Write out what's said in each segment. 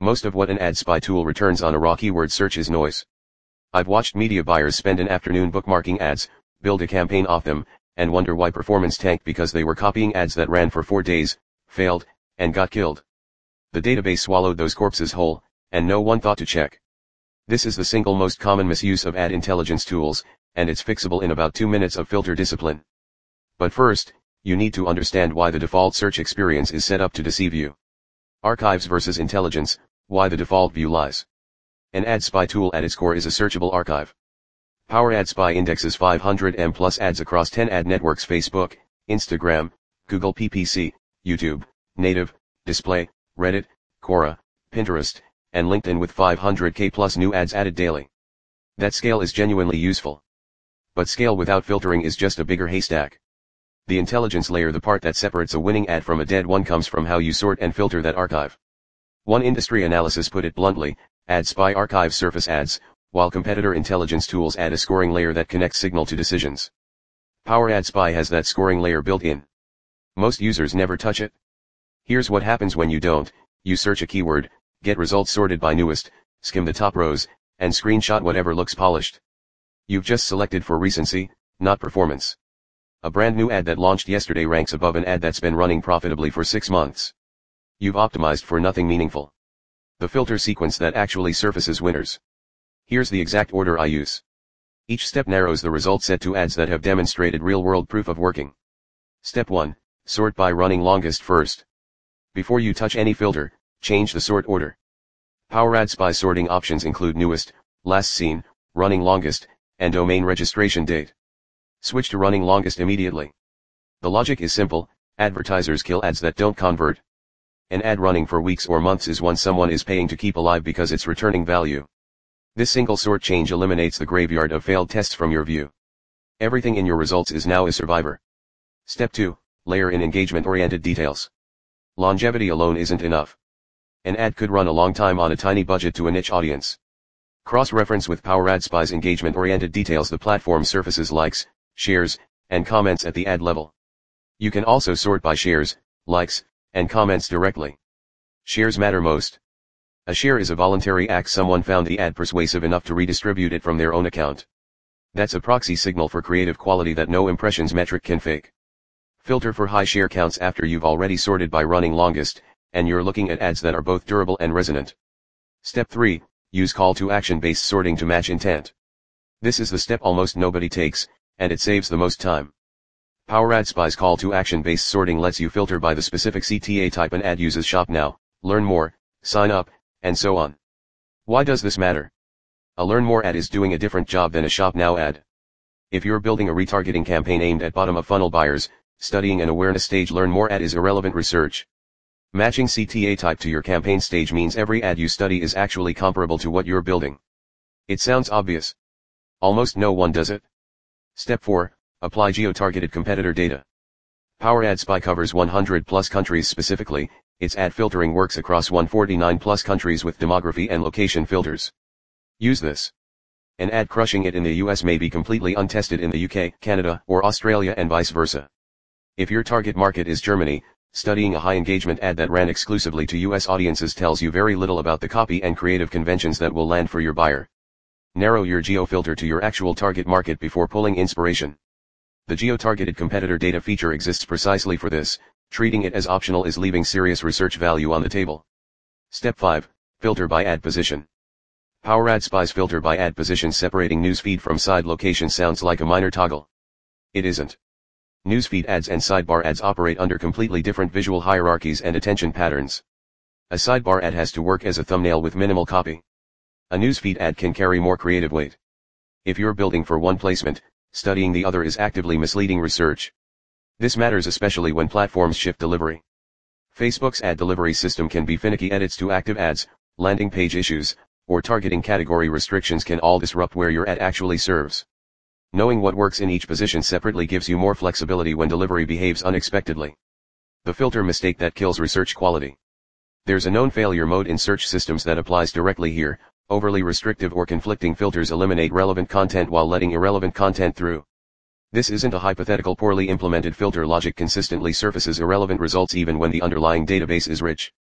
Most of what an ad spy tool returns on a raw keyword search is noise. I've watched media buyers spend an afternoon bookmarking ads, build a campaign off them, and wonder why performance tanked because they were copying ads that ran for 4 days, failed, and got killed. The database swallowed those corpses whole, and no one thought to check. This is the single most common misuse of ad intelligence tools, and it's fixable in about 2 minutes of filter discipline. But first, you need to understand why the default search experience is set up to deceive you. Archives versus intelligence, why the default view lies. An ad spy tool at its core is a searchable archive. Power Ad Spy indexes 500M plus ads across 10 ad networks: Facebook, Instagram, Google PPC, YouTube, Native, Display, Reddit, Quora, Pinterest, and LinkedIn, with 500K plus new ads added daily. That scale is genuinely useful. But scale without filtering is just a bigger haystack. The intelligence layer, the part that separates a winning ad from a dead one, comes from how you sort and filter that archive. One industry analysis put it bluntly: Ad Spy archives surface ads, while competitor intelligence tools add a scoring layer that connects signal to decisions. Power Ad Spy has that scoring layer built in. Most users never touch it. Here's what happens when you don't: you search a keyword, get results sorted by newest, skim the top rows, and screenshot whatever looks polished. You've just selected for recency, not performance. A brand new ad that launched yesterday ranks above an ad that's been running profitably for 6 months. You've optimized for nothing meaningful. The filter sequence that actually surfaces winners. Here's the exact order I use. Each step narrows the result set to ads that have demonstrated real-world proof of working. Step 1. Sort by running longest first. Before you touch any filter, change the sort order. Power Ad Spy sorting options include newest, last seen, running longest, and domain registration date. Switch to running longest immediately. The logic is simple: advertisers kill ads that don't convert. An ad running for weeks or months is one someone is paying to keep alive because it's returning value. This single sort change eliminates the graveyard of failed tests from your view. Everything in your results is now a survivor. Step 2. Layer in engagement-oriented details. Longevity alone isn't enough. An ad could run a long time on a tiny budget to a niche audience. Cross-reference with Power Ad Spy's engagement-oriented details. The platform surfaces likes, shares, and comments at the ad level. You can also sort by shares, likes, and comments directly. Shares matter most. A share is a voluntary act. Someone found the ad persuasive enough to redistribute it from their own account. That's a proxy signal for creative quality that no impressions metric can fake. Filter for high share counts after you've already sorted by running longest, and you're looking at ads that are both durable and resonant. Step 3. Use call to action based sorting to match intent. This is the step almost nobody takes, and it saves the most time. Power Ad Spy's call to action based sorting lets you filter by the specific CTA type an ad uses: shop now, learn more, sign up, and so on. Why does this matter? A learn more ad is doing a different job than a shop now ad. If you're building a retargeting campaign aimed at bottom of funnel buyers, studying an awareness stage learn more ad is irrelevant research. Matching CTA type to your campaign stage means every ad you study is actually comparable to what you're building. It sounds obvious. Almost no one does it. Step 4. Apply geo-targeted competitor data. Power Ad Spy covers 100 plus countries. Specifically, its ad filtering works across 149 plus countries with demography and location filters. Use this. An ad crushing it in the US may be completely untested in the UK, Canada, or Australia, and vice versa. If your target market is Germany, studying a high engagement ad that ran exclusively to US audiences tells you very little about the copy and creative conventions that will land for your buyer. Narrow your geo-filter to your actual target market before pulling inspiration. The geo-targeted competitor data feature exists precisely for this. Treating it as optional is leaving serious research value on the table. Step 5. Filter by ad position. Power Ad Spy's filter by ad position separating newsfeed from side location sounds like a minor toggle. It isn't. Newsfeed ads and sidebar ads operate under completely different visual hierarchies and attention patterns. A sidebar ad has to work as a thumbnail with minimal copy. A newsfeed ad can carry more creative weight. If you're building for one placement, studying the other is actively misleading research. This matters especially when platforms shift delivery. Facebook's ad delivery system can be finicky. Edits to active ads, landing page issues, or targeting category restrictions can all disrupt where your ad actually serves. Knowing what works in each position separately gives you more flexibility when delivery behaves unexpectedly. The filter mistake that kills research quality. There's a known failure mode in search systems that applies directly here. Overly restrictive or conflicting filters eliminate relevant content while letting irrelevant content through. This isn't a hypothetical. Poorly implemented filter logic consistently surfaces irrelevant results even when the underlying database is rich.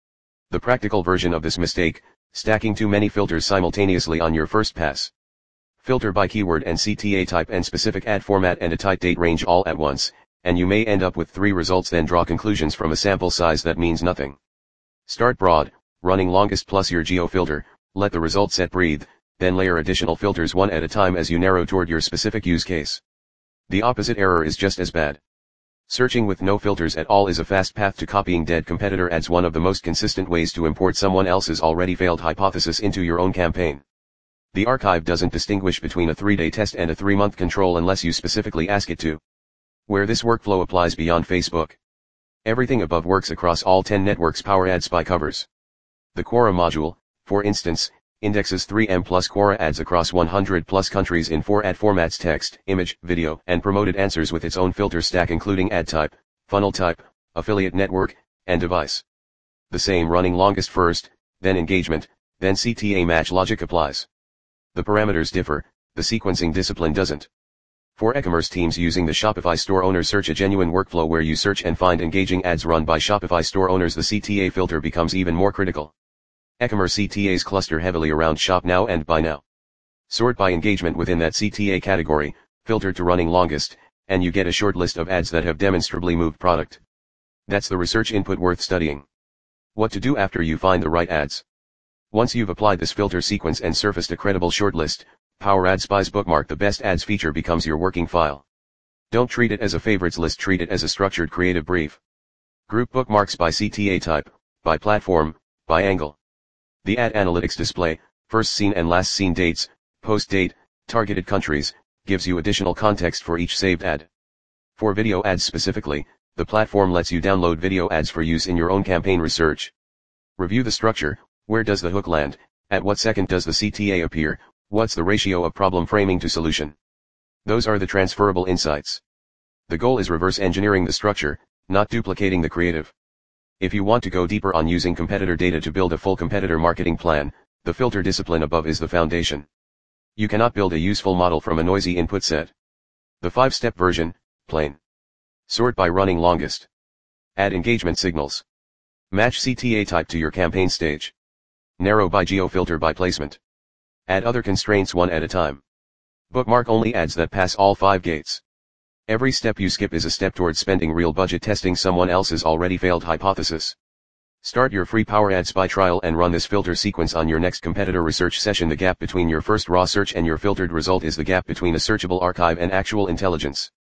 The practical version of this mistake, stacking too many filters simultaneously on your first pass. Filter by keyword and CTA type and specific ad format and a tight date range all at once, and you may end up with 3 results, then draw conclusions from a sample size that means nothing. Start broad, running longest plus your geo filter, let the result set breathe, then layer additional filters one at a time as you narrow toward your specific use case. The opposite error is just as bad. Searching with no filters at all is a fast path to copying dead competitor ads, one of the most consistent ways to import someone else's already failed hypothesis into your own campaign. The archive doesn't distinguish between a 3-day test and a 3-month control unless you specifically ask it to. Where this workflow applies beyond Facebook. Everything above works across all 10 networks Power Ad Spy covers. The Quora module, for instance, indexes 3M plus Quora ads across 100 plus countries in 4 ad formats: text, image, video, and promoted answers with its own filter stack including ad type, funnel type, affiliate network, and device. The same running longest first, then engagement, then CTA match logic applies. The parameters differ, the sequencing discipline doesn't. For e-commerce teams using the Shopify store owner search, a genuine workflow where you search and find engaging ads run by Shopify store owners, the CTA filter becomes even more critical. E-commerce CTAs cluster heavily around Shop Now and Buy Now. Sort by engagement within that CTA category, filter to running longest, and you get a short list of ads that have demonstrably moved product. That's the research input worth studying. What to do after you find the right ads. Once you've applied this filter sequence and surfaced a credible shortlist, Power Ad Spy's Bookmark the Best Ads feature becomes your working file. Don't treat it as a favorites list, treat it as a structured creative brief. Group bookmarks by CTA type, by platform, by angle. The ad analytics display, first seen and last seen dates, post date, targeted countries, gives you additional context for each saved ad. For video ads specifically, the platform lets you download video ads for use in your own campaign research. Review the structure. Where does the hook land? At what second does the CTA appear? What's the ratio of problem framing to solution? Those are the transferable insights. The goal is reverse engineering the structure, not duplicating the creative. If you want to go deeper on using competitor data to build a full competitor marketing plan, the filter discipline above is the foundation. You cannot build a useful model from a noisy input set. The 5-step version, plain. Sort by running longest. Add engagement signals. Match CTA type to your campaign stage. Narrow by geo, filter by placement. Add other constraints one at a time. Bookmark only ads that pass all 5 gates. Every step you skip is a step towards spending real budget testing someone else's already failed hypothesis. Start your free Power Ad Spy trial and run this filter sequence on your next competitor research session. The gap between your first raw search and your filtered result is the gap between a searchable archive and actual intelligence.